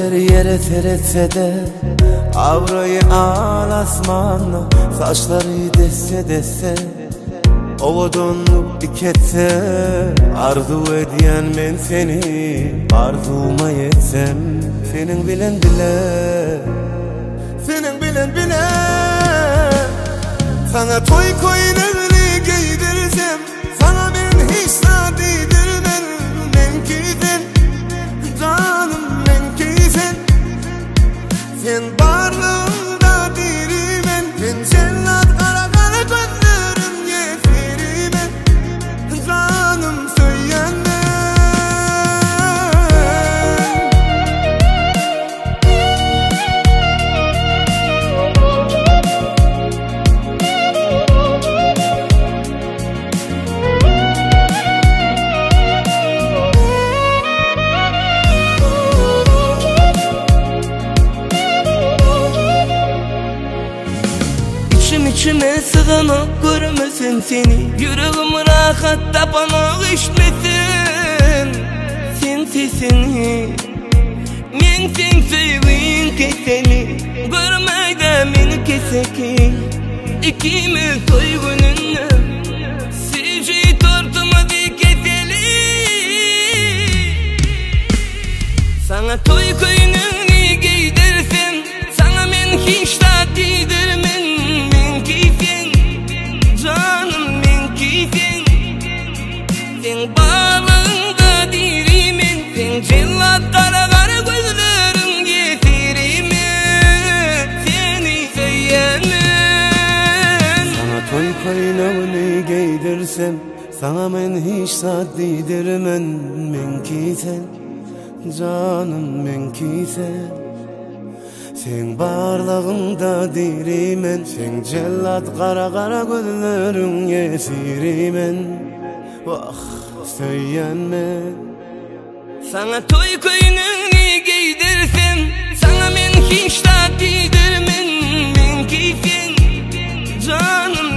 Gözler yere teretse de avrayı al asmanla, saçları desse desse ovadonluk diketse. Arzu ediyen men seni, arzuma yetsem. Senin bilen bile, senin bilen bile. Sana toy koynağını giydirsem, sana ben hiç sadidirmem. Menkiden, canım menkiden. Sen varlığında dirimen, sen cellat kara kara gözlerim yefirimen. Canım söylenme. İçime sığanak görmesin seni, yüreğim rahat tapanak işmesin. Sen sesini, men sen sevgin keseni, görmeyde meni keseki. İkimiz toygununla sevci tortumadı keseli. Sana toy koynağını giydirsen, sana men hiç tatlıdırmen. Canım menkiden, sen bağlığında dirimen. Sen cellat kara kara gözlerim getirimen. Seni sevmem. Sana toy koynağını giydirsem, sana men hiç saddidirmen. Menkiden, canım menkiden. Sen barlığımda dirimen, sen cellat kara kara gözlerin yesirimen. Vah söylenme. Sana toy koynağını giydirsem, sana men hiç tatlıdırmen. Menkiden, canım